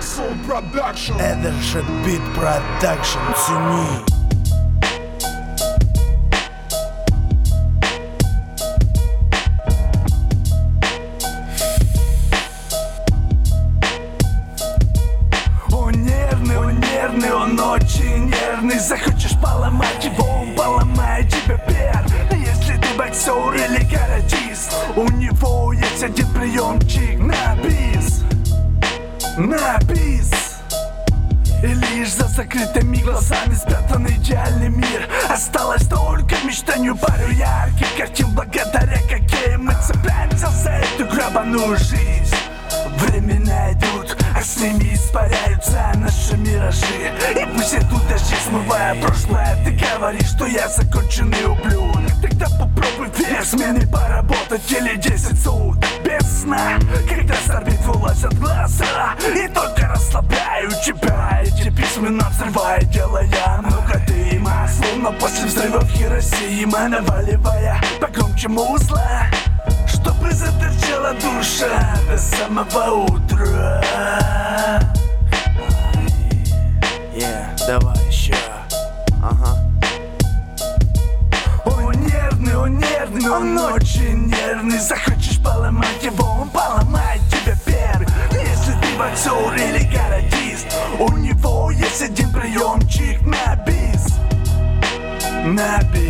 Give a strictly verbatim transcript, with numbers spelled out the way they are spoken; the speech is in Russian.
Это же Бит Продакшн, цени. Он очень нервный, захочешь поломать его, он поломает тебя первый. Если ты боксер или каратист, у него есть один приемчик на бис, на бис. И лишь за закрытыми глазами спрятан идеальный мир. Осталось только мечтанию пару ярких картин, благодаря каким мы цепляемся за эту гребаную жизнь. Времена идут, а с ними испаряются наши миражи. И пусть идут дожди, смывая прошлое. Ты говоришь, что я законченный ублюдок. Тогда попробуй две смены поработать или десять суток без сна. Когда с орбит вылазят глаза, и только расслабляю тебя. Эти письмена взрывая, делая много дыма, словно после взрывов Хиросима, наваливая погромче музла, чтобы заторчала душа до самого утра. Yeah, давай еще. Ага. Он нервный, он нервный, он очень нервный. Захочешь поломать его, он поломает тебя первый. Если ты боксер или каратист, у него есть один приемчик на бис, на бис.